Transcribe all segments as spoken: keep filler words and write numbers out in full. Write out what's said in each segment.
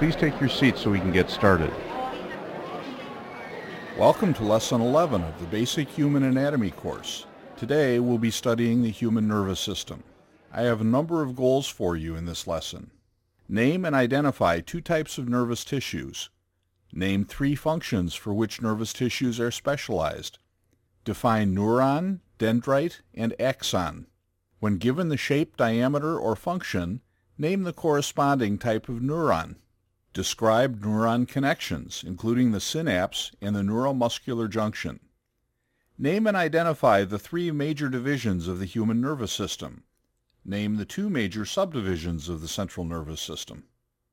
Please take your seats so we can get started. Welcome to Lesson eleven of the Basic Human Anatomy course. Today we'll be studying the human nervous system. I have a number of goals for you in this lesson. Name and identify two types of nervous tissues. Name three functions for which nervous tissues are specialized. Define neuron, dendrite, and axon. When given the shape, diameter, or function, name the corresponding type of neuron. Describe neuron connections, including the synapse and the neuromuscular junction. Name and identify the three major divisions of the human nervous system. Name the two major subdivisions of the central nervous system.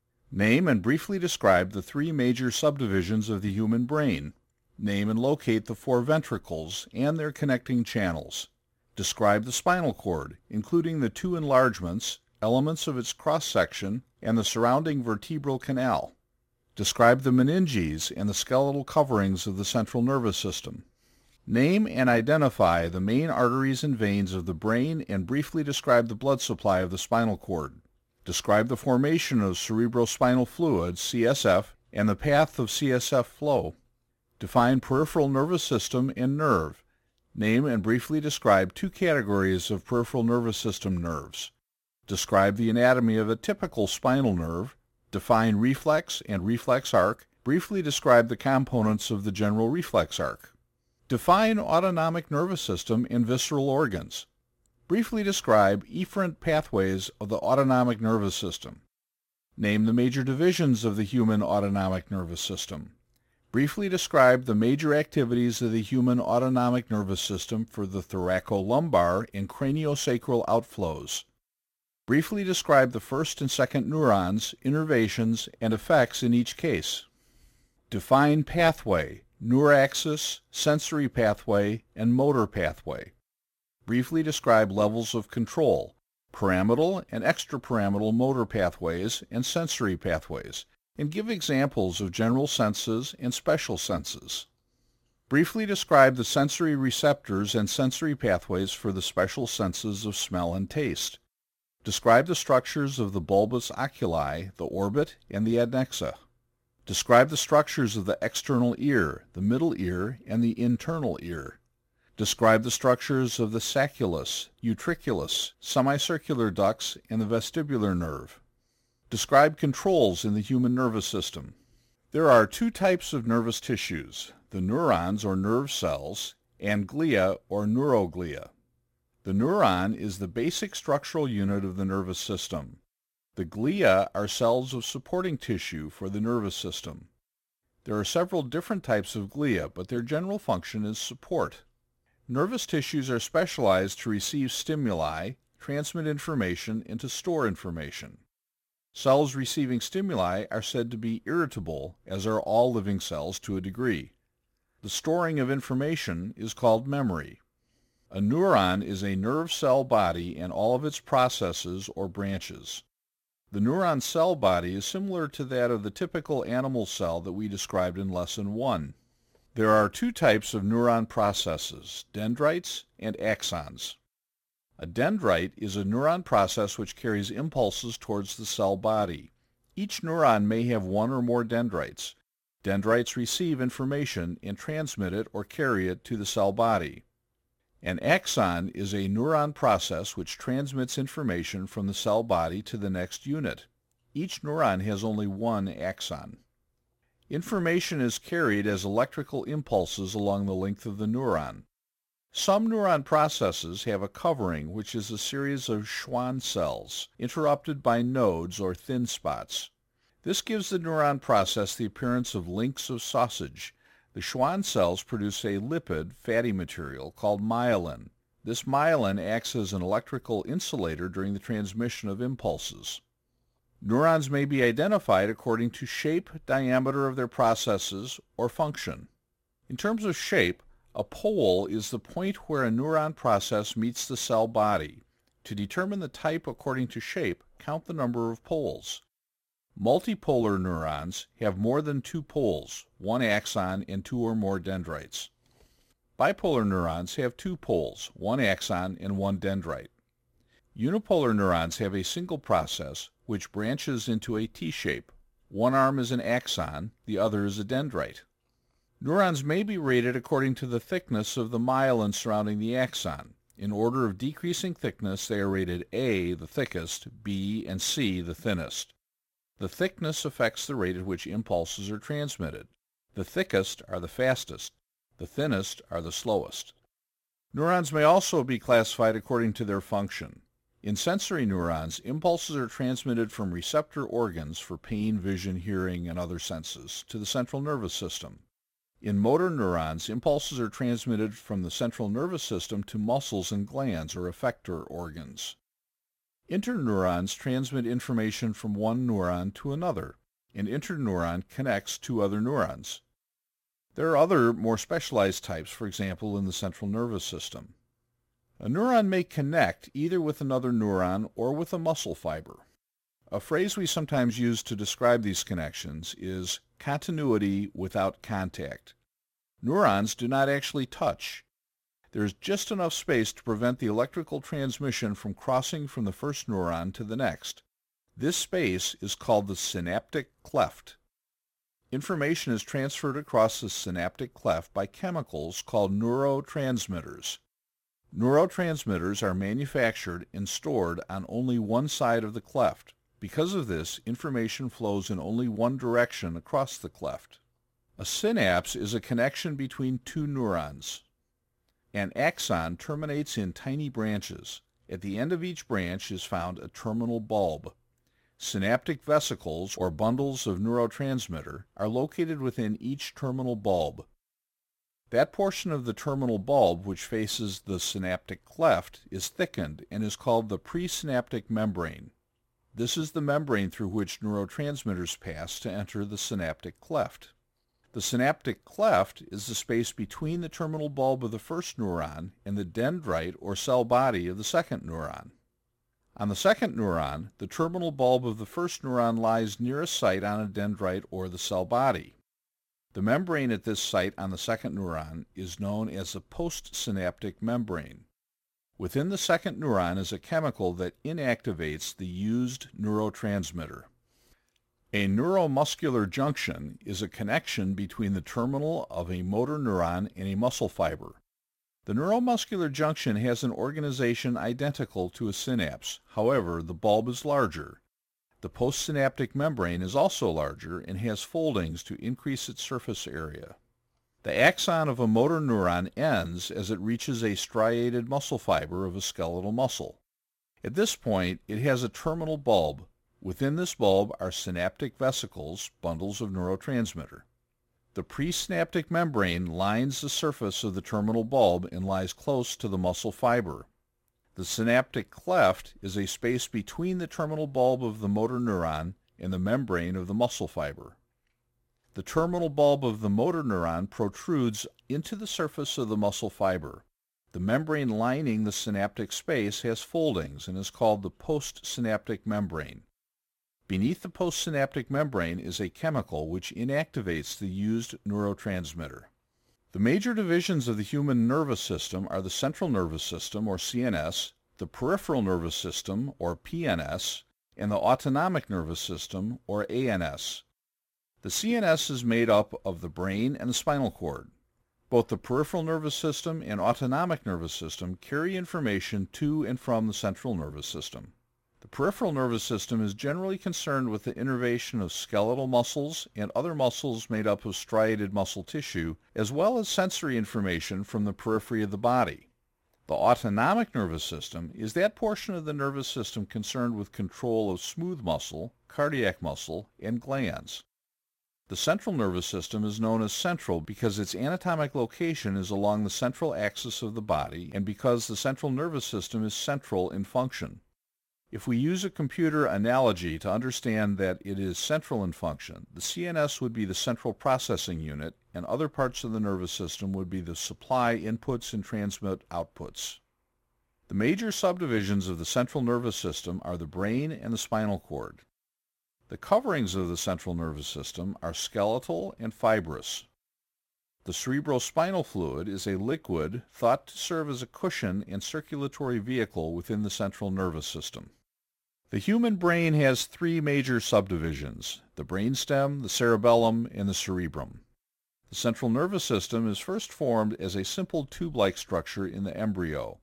Name and briefly describe the three major subdivisions of the human brain. Name and locate the four ventricles and their connecting channels. Describe the spinal cord, including the two enlargements, elements of its cross-section, and the surrounding vertebral canal. Describe the meninges and the skeletal coverings of the central nervous system. Name and identify the main arteries and veins of the brain and briefly describe the blood supply of the spinal cord. Describe the formation of cerebrospinal fluid, C S F, and the path of C S F flow. Define peripheral nervous system and nerve. Name and briefly describe two categories of peripheral nervous system nerves. Describe the anatomy of a typical spinal nerve. Define reflex and reflex arc. Briefly describe the components of the general reflex arc. Define autonomic nervous system and visceral organs. Briefly describe efferent pathways of the autonomic nervous system. Name the major divisions of the human autonomic nervous system. Briefly describe the major activities of the human autonomic nervous system for the thoracolumbar and craniosacral outflows. Briefly describe the first and second neurons, innervations, and effects in each case. Define pathway, neuraxis, sensory pathway, and motor pathway. Briefly describe levels of control, pyramidal and extrapyramidal motor pathways and sensory pathways, and give examples of general senses and special senses. Briefly describe the sensory receptors and sensory pathways for the special senses of smell and taste. Describe the structures of the bulbous oculi, the orbit, and the adnexa. Describe the structures of the external ear, the middle ear, and the internal ear. Describe the structures of the sacculus, utriculus, semicircular ducts, and the vestibular nerve. Describe controls in the human nervous system. There are two types of nervous tissues, the neurons or nerve cells, and glia or neuroglia. The neuron is the basic structural unit of the nervous system. The glia are cells of supporting tissue for the nervous system. There are several different types of glia, but their general function is support. Nervous tissues are specialized to receive stimuli, transmit information, and to store information. Cells receiving stimuli are said to be irritable, as are all living cells to a degree. The storing of information is called memory. A neuron is a nerve cell body and all of its processes or branches. The neuron cell body is similar to that of the typical animal cell that we described in Lesson one. There are two types of neuron processes, dendrites and axons. A dendrite is a neuron process which carries impulses towards the cell body. Each neuron may have one or more dendrites. Dendrites receive information and transmit it or carry it to the cell body. An axon is a neuron process which transmits information from the cell body to the next unit. Each neuron has only one axon. Information is carried as electrical impulses along the length of the neuron. Some neuron processes have a covering, which is a series of Schwann cells, interrupted by nodes or thin spots. This gives the neuron process the appearance of links of sausage. The Schwann cells produce a lipid, fatty material called myelin. This myelin acts as an electrical insulator during the transmission of impulses. Neurons may be identified according to shape, diameter of their processes, or function. In terms of shape, a pole is the point where a neuron process meets the cell body. To determine the type according to shape, count the number of poles. Multipolar neurons have more than two poles, one axon and two or more dendrites. Bipolar neurons have two poles, one axon and one dendrite. Unipolar neurons have a single process which branches into a T-shape. One arm is an axon, the other is a dendrite. Neurons may be rated according to the thickness of the myelin surrounding the axon. In order of decreasing thickness, they are rated A, the thickest, B, and C, the thinnest. The thickness affects the rate at which impulses are transmitted. The thickest are the fastest. The thinnest are the slowest. Neurons may also be classified according to their function. In sensory neurons, impulses are transmitted from receptor organs for pain, vision, hearing, and other senses to the central nervous system. In motor neurons, impulses are transmitted from the central nervous system to muscles and glands or effector organs. Interneurons transmit information from one neuron to another. An interneuron connects two other neurons. There are other, more specialized types, for example, in the central nervous system. A neuron may connect either with another neuron or with a muscle fiber. A phrase we sometimes use to describe these connections is continuity without contact. Neurons do not actually touch. There is just enough space to prevent the electrical transmission from crossing from the first neuron to the next. This space is called the synaptic cleft. Information is transferred across the synaptic cleft by chemicals called neurotransmitters. Neurotransmitters are manufactured and stored on only one side of the cleft. Because of this, information flows in only one direction across the cleft. A synapse is a connection between two neurons. An axon terminates in tiny branches. At the end of each branch is found a terminal bulb. Synaptic vesicles, or bundles of neurotransmitter, are located within each terminal bulb. That portion of the terminal bulb which faces the synaptic cleft is thickened and is called the presynaptic membrane. This is the membrane through which neurotransmitters pass to enter the synaptic cleft. The synaptic cleft is the space between the terminal bulb of the first neuron and the dendrite or cell body of the second neuron. On the second neuron, the terminal bulb of the first neuron lies near a site on a dendrite or the cell body. The membrane at this site on the second neuron is known as the postsynaptic membrane. Within the second neuron is a chemical that inactivates the used neurotransmitter. A neuromuscular junction is a connection between the terminal of a motor neuron and a muscle fiber. The neuromuscular junction has an organization identical to a synapse. However, the bulb is larger. The postsynaptic membrane is also larger and has foldings to increase its surface area. The axon of a motor neuron ends as it reaches a striated muscle fiber of a skeletal muscle. At this point, it has a terminal bulb. Within this bulb are synaptic vesicles, bundles of neurotransmitter. The presynaptic membrane lines the surface of the terminal bulb and lies close to the muscle fiber. The synaptic cleft is a space between the terminal bulb of the motor neuron and the membrane of the muscle fiber. The terminal bulb of the motor neuron protrudes into the surface of the muscle fiber. The membrane lining the synaptic space has foldings and is called the postsynaptic membrane. Beneath the postsynaptic membrane is a chemical which inactivates the used neurotransmitter. The major divisions of the human nervous system are the central nervous system, or C N S, the peripheral nervous system, or P N S, and the autonomic nervous system, or A N S. The C N S is made up of the brain and the spinal cord. Both the peripheral nervous system and autonomic nervous system carry information to and from the central nervous system. The peripheral nervous system is generally concerned with the innervation of skeletal muscles and other muscles made up of striated muscle tissue, as well as sensory information from the periphery of the body. The autonomic nervous system is that portion of the nervous system concerned with control of smooth muscle, cardiac muscle, and glands. The central nervous system is known as central because its anatomic location is along the central axis of the body and because the central nervous system is central in function. If we use a computer analogy to understand that it is central in function, the C N S would be the central processing unit, and other parts of the nervous system would be the supply inputs and transmit outputs. The major subdivisions of the central nervous system are the brain and the spinal cord. The coverings of the central nervous system are skeletal and fibrous. The cerebrospinal fluid is a liquid thought to serve as a cushion and circulatory vehicle within the central nervous system. The human brain has three major subdivisions: the brainstem, the cerebellum, and the cerebrum. The central nervous system is first formed as a simple tube-like structure in the embryo.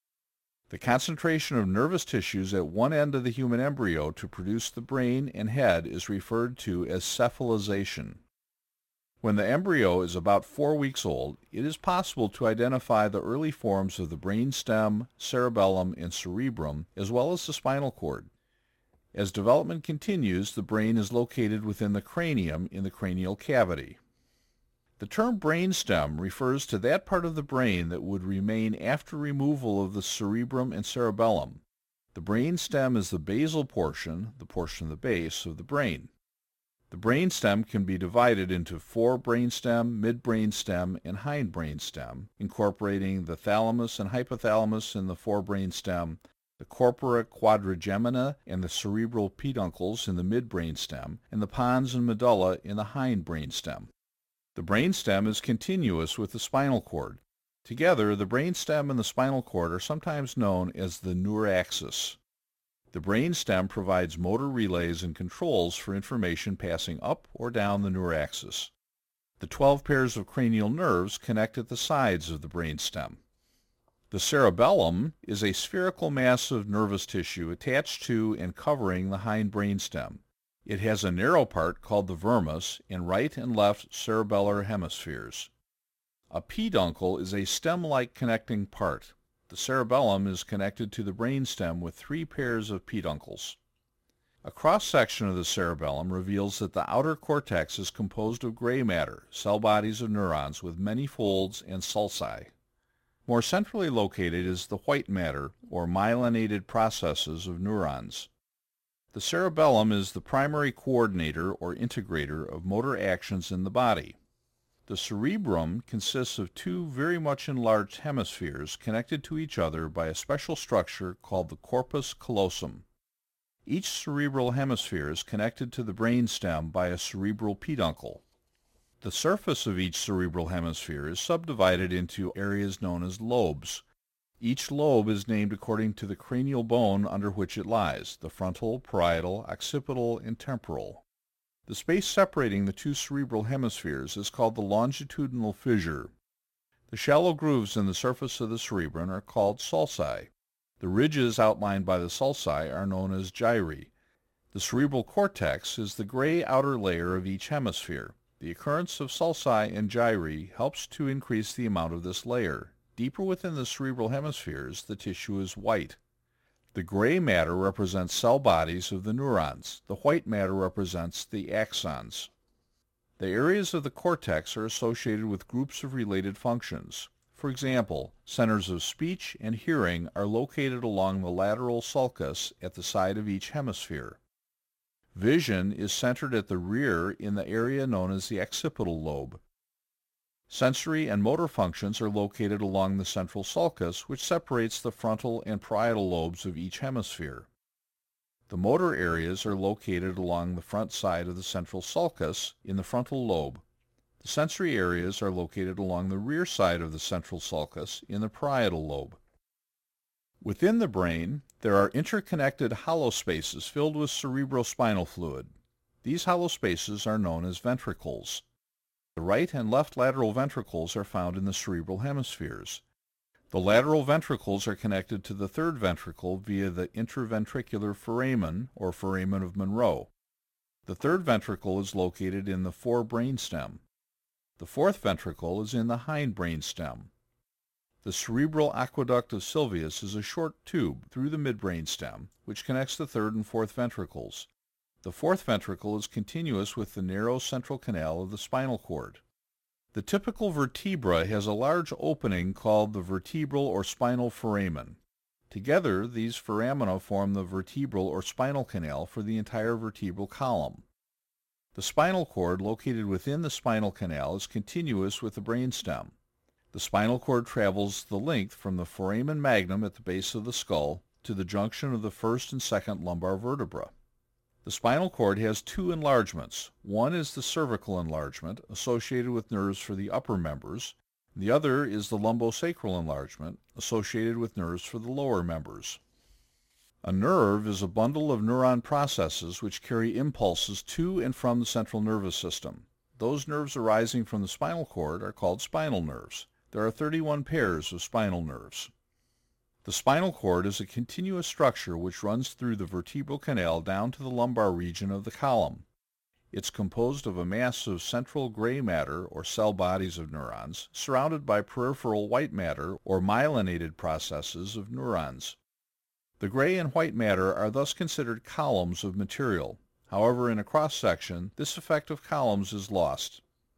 The concentration of nervous tissues at one end of the human embryo to produce the brain and head is referred to as cephalization. When the embryo is about four weeks old, it is possible to identify the early forms of the brainstem, cerebellum, and cerebrum, as well as the spinal cord. As development continues, the brain is located within the cranium in the cranial cavity. The term brainstem refers to that part of the brain that would remain after removal of the cerebrum and cerebellum. The brainstem is the basal portion, the portion of the base, of the brain. The brainstem can be divided into forebrainstem, midbrainstem, and hindbrainstem, incorporating the thalamus and hypothalamus in the forebrainstem, the corpora quadrigemina and the cerebral peduncles in the midbrainstem, and the pons and medulla in the hindbrainstem. The brainstem is continuous with the spinal cord. Together, the brainstem and the spinal cord are sometimes known as the neuraxis. The brainstem provides motor relays and controls for information passing up or down the neuraxis. The twelve pairs of cranial nerves connect at the sides of the brainstem. The cerebellum is a spherical mass of nervous tissue attached to and covering the hind brainstem. It has a narrow part called the vermis and right and left cerebellar hemispheres. A peduncle is a stem-like connecting part. The cerebellum is connected to the brainstem with three pairs of peduncles. A cross-section of the cerebellum reveals that the outer cortex is composed of gray matter, cell bodies of neurons with many folds and sulci. More centrally located is the white matter, or myelinated processes of neurons. The cerebellum is the primary coordinator or integrator of motor actions in the body. The cerebrum consists of two very much enlarged hemispheres connected to each other by a special structure called the corpus callosum. Each cerebral hemisphere is connected to the brainstem by a cerebral peduncle. The surface of each cerebral hemisphere is subdivided into areas known as lobes. Each lobe is named according to the cranial bone under which it lies, the frontal, parietal, occipital, and temporal. The space separating the two cerebral hemispheres is called the longitudinal fissure. The shallow grooves in the surface of the cerebrum are called sulci. The ridges outlined by the sulci are known as gyri. The cerebral cortex is the gray outer layer of each hemisphere. The occurrence of sulci and gyri helps to increase the amount of this layer. Deeper within the cerebral hemispheres, the tissue is white. The gray matter represents cell bodies of the neurons. The white matter represents the axons. The areas of the cortex are associated with groups of related functions. For example, centers of speech and hearing are located along the lateral sulcus at the side of each hemisphere. Vision is centered at the rear in the area known as the occipital lobe. Sensory and motor functions are located along the central sulcus, which separates the frontal and parietal lobes of each hemisphere. The motor areas are located along the front side of the central sulcus in the frontal lobe. The sensory areas are located along the rear side of the central sulcus in the parietal lobe. Within the brain, there are interconnected hollow spaces filled with cerebrospinal fluid. These hollow spaces are known as ventricles. The right and left lateral ventricles are found in the cerebral hemispheres. The lateral ventricles are connected to the third ventricle via the interventricular foramen, or foramen of Monro. The third ventricle is located in the forebrainstem. The fourth ventricle is in the hindbrainstem. The cerebral aqueduct of Sylvius is a short tube through the midbrainstem, which connects the third and fourth ventricles. The fourth ventricle is continuous with the narrow central canal of the spinal cord. The typical vertebra has a large opening called the vertebral or spinal foramen. Together, these foramina form the vertebral or spinal canal for the entire vertebral column. The spinal cord located within the spinal canal is continuous with the brainstem. The spinal cord travels the length from the foramen magnum at the base of the skull to the junction of the first and second lumbar vertebra. The spinal cord has two enlargements. One is the cervical enlargement, associated with nerves for the upper members. The other is the lumbosacral enlargement, associated with nerves for the lower members. A nerve is a bundle of neuron processes which carry impulses to and from the central nervous system. Those nerves arising from the spinal cord are called spinal nerves. There are thirty-one pairs of spinal nerves. The spinal cord is a continuous structure which runs through the vertebral canal down to the lumbar region of the column. It's composed of a mass of central gray matter, or cell bodies of neurons, surrounded by peripheral white matter, or myelinated processes of neurons. The gray and white matter are thus considered columns of material. However, in a cross-section, this effect of columns is lost.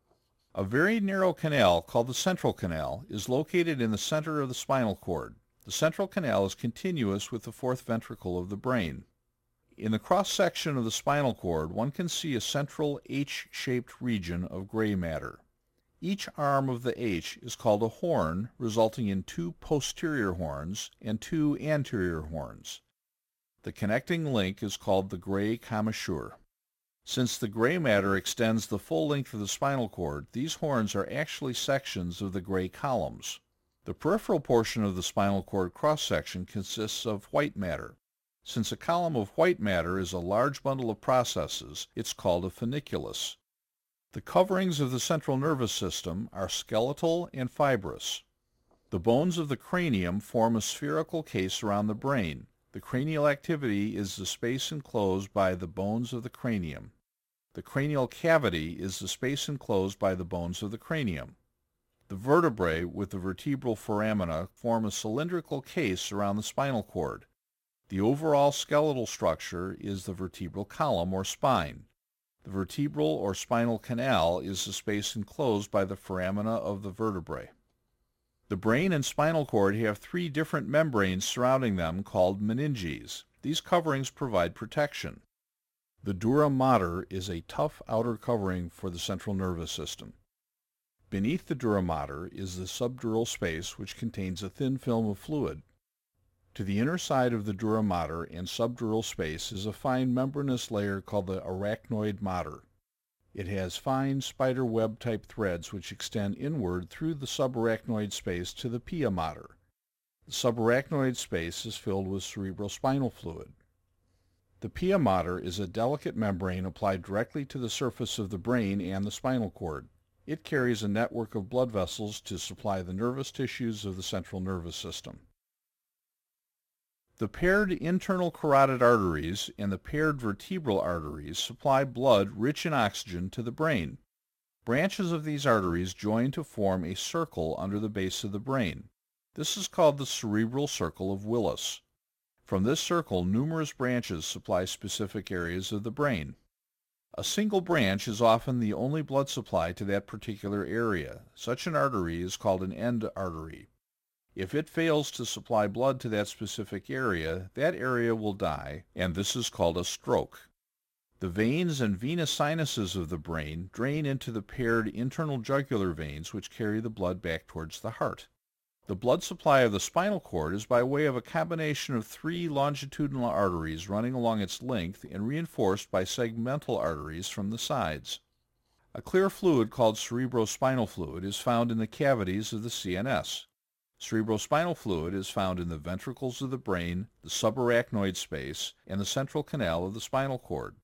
A very narrow canal, called the central canal, is located in the center of the spinal cord. The central canal is continuous with the fourth ventricle of the brain. In the cross-section of the spinal cord, one can see a central H-shaped region of gray matter. Each arm of the H is called a horn, resulting in two posterior horns and two anterior horns. The connecting link is called the gray commissure. Since the gray matter extends the full length of the spinal cord, these horns are actually sections of the gray columns. The peripheral portion of the spinal cord cross-section consists of white matter. Since a column of white matter is a large bundle of processes, it's called a funiculus. The coverings of the central nervous system are skeletal and fibrous. The bones of the cranium form a spherical case around the brain. The cranial activity is the space enclosed by the bones of the cranium. The cranial cavity is the space enclosed by the bones of the cranium. The vertebrae with the vertebral foramina form a cylindrical case around the spinal cord. The overall skeletal structure is the vertebral column or spine. The vertebral or spinal canal is the space enclosed by the foramina of the vertebrae. The brain and spinal cord have three different membranes surrounding them called meninges. These coverings provide protection. The dura mater is a tough outer covering for the central nervous system. Beneath the dura mater is the subdural space, which contains a thin film of fluid. To the inner side of the dura mater and subdural space is a fine membranous layer called the arachnoid mater. It has fine spider web type threads which extend inward through the subarachnoid space to the pia mater. The subarachnoid space is filled with cerebrospinal fluid. The pia mater is a delicate membrane applied directly to the surface of the brain and the spinal cord. It carries a network of blood vessels to supply the nervous tissues of the central nervous system. The paired internal carotid arteries and the paired vertebral arteries supply blood rich in oxygen to the brain. Branches of these arteries join to form a circle under the base of the brain. This is called the cerebral circle of Willis. From this circle, numerous branches supply specific areas of the brain. A single branch is often the only blood supply to that particular area. Such an artery is called an end artery. If it fails to supply blood to that specific area, that area will die, and this is called a stroke. The veins and venous sinuses of the brain drain into the paired internal jugular veins which carry the blood back towards the heart. The blood supply of the spinal cord is by way of a combination of three longitudinal arteries running along its length and reinforced by segmental arteries from the sides. A clear fluid called cerebrospinal fluid is found in the cavities of the C N S. Cerebrospinal fluid is found in the ventricles of the brain, the subarachnoid space, and the central canal of the spinal cord.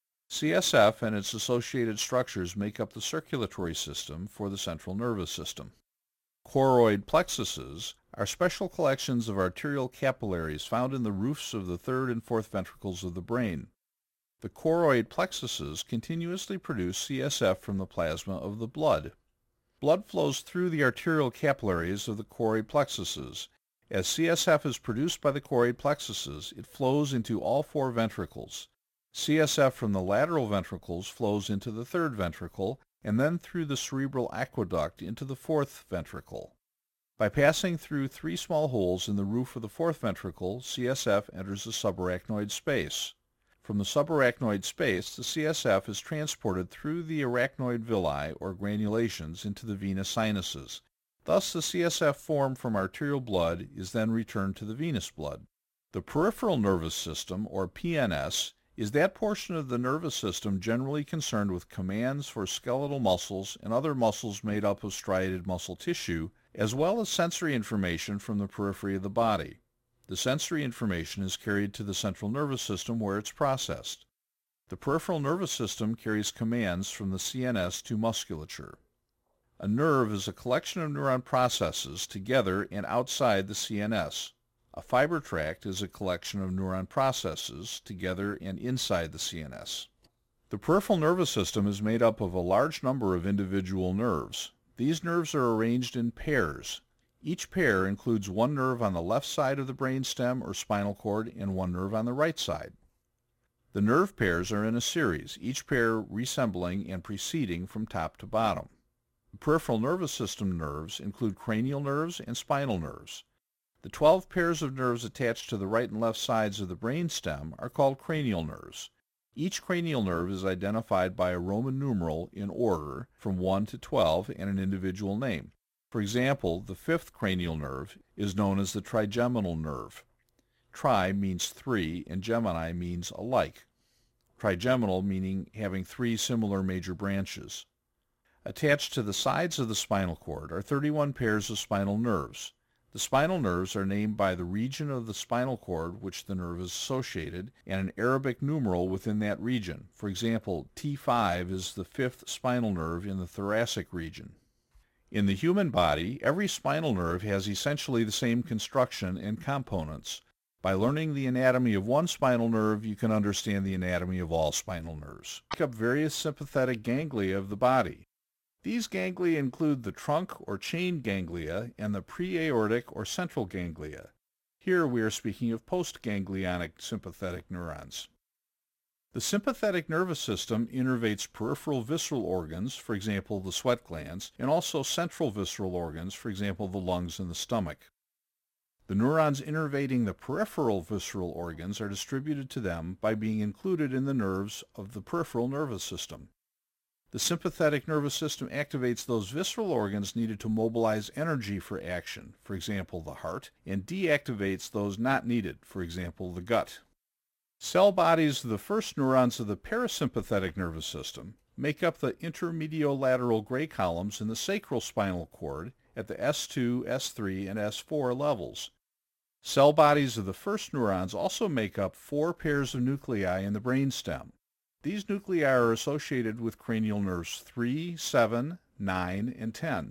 C S F and its associated structures make up the circulatory system for the central nervous system. Choroid plexuses are special collections of arterial capillaries found in the roofs of the third and fourth ventricles of the brain. The choroid plexuses continuously produce C S F from the plasma of the blood. Blood flows through the arterial capillaries of the choroid plexuses. As C S F is produced by the choroid plexuses, it flows into all four ventricles. C S F from the lateral ventricles flows into the third ventricle, and then through the cerebral aqueduct into the fourth ventricle. By passing through three small holes in the roof of the fourth ventricle, C S F enters the subarachnoid space. From the subarachnoid space, the C S F is transported through the arachnoid villi or granulations into the venous sinuses. Thus, the C S F formed from arterial blood is then returned to the venous blood. The peripheral nervous system, or P N S, is that portion of the nervous system generally concerned with commands for skeletal muscles and other muscles made up of striated muscle tissue, as well as sensory information from the periphery of the body. The sensory information is carried to the central nervous system where it's processed. The peripheral nervous system carries commands from the C N S to musculature. A nerve is a collection of neuron processes together and outside the C N S. A fiber tract is a collection of neuron processes together and inside the C N S. The peripheral nervous system is made up of a large number of individual nerves. These nerves are arranged in pairs. Each pair includes one nerve on the left side of the brainstem or spinal cord and one nerve on the right side. The nerve pairs are in a series, each pair resembling and preceding from top to bottom. The peripheral nervous system nerves include cranial nerves and spinal nerves. The twelve pairs of nerves attached to the right and left sides of the brainstem are called cranial nerves. Each cranial nerve is identified by a Roman numeral in order from one to twelve and an individual name. For example, the fifth cranial nerve is known as the trigeminal nerve. Tri means three and Gemini means alike. Trigeminal meaning having three similar major branches. Attached to the sides of the spinal cord are thirty-one pairs of spinal nerves. The spinal nerves are named by the region of the spinal cord which the nerve is associated and an Arabic numeral within that region. For example, T five is the fifth spinal nerve in the thoracic region. In the human body, every spinal nerve has essentially the same construction and components. By learning the anatomy of one spinal nerve, you can understand the anatomy of all spinal nerves. Make up various sympathetic ganglia of the body. These ganglia include the trunk or chain ganglia and the preaortic or central ganglia. Here we are speaking of postganglionic sympathetic neurons. The sympathetic nervous system innervates peripheral visceral organs, for example the sweat glands, and also central visceral organs, for example the lungs and the stomach. The neurons innervating the peripheral visceral organs are distributed to them by being included in the nerves of the peripheral nervous system. The sympathetic nervous system activates those visceral organs needed to mobilize energy for action, for example the heart, and deactivates those not needed, for example the gut. Cell bodies of the first neurons of the parasympathetic nervous system make up the intermediolateral gray columns in the sacral spinal cord at the S two, S three, and S four levels. Cell bodies of the first neurons also make up four pairs of nuclei in the brainstem. These nuclei are associated with cranial nerves three, seven, nine, and ten.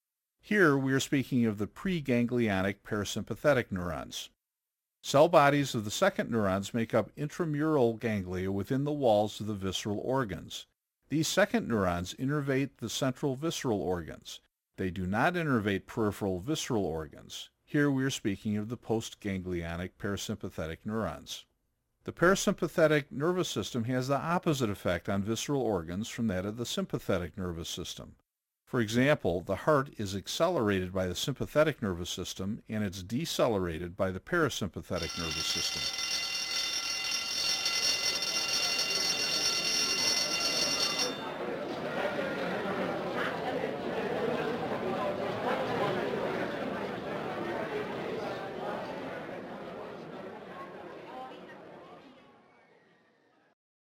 Here we are speaking of the preganglionic parasympathetic neurons. Cell bodies of the second neurons make up intramural ganglia within the walls of the visceral organs. These second neurons innervate the central visceral organs. They do not innervate peripheral visceral organs. Here we are speaking of the postganglionic parasympathetic neurons. The parasympathetic nervous system has the opposite effect on visceral organs from that of the sympathetic nervous system. For example, the heart is accelerated by the sympathetic nervous system and it's decelerated by the parasympathetic nervous system.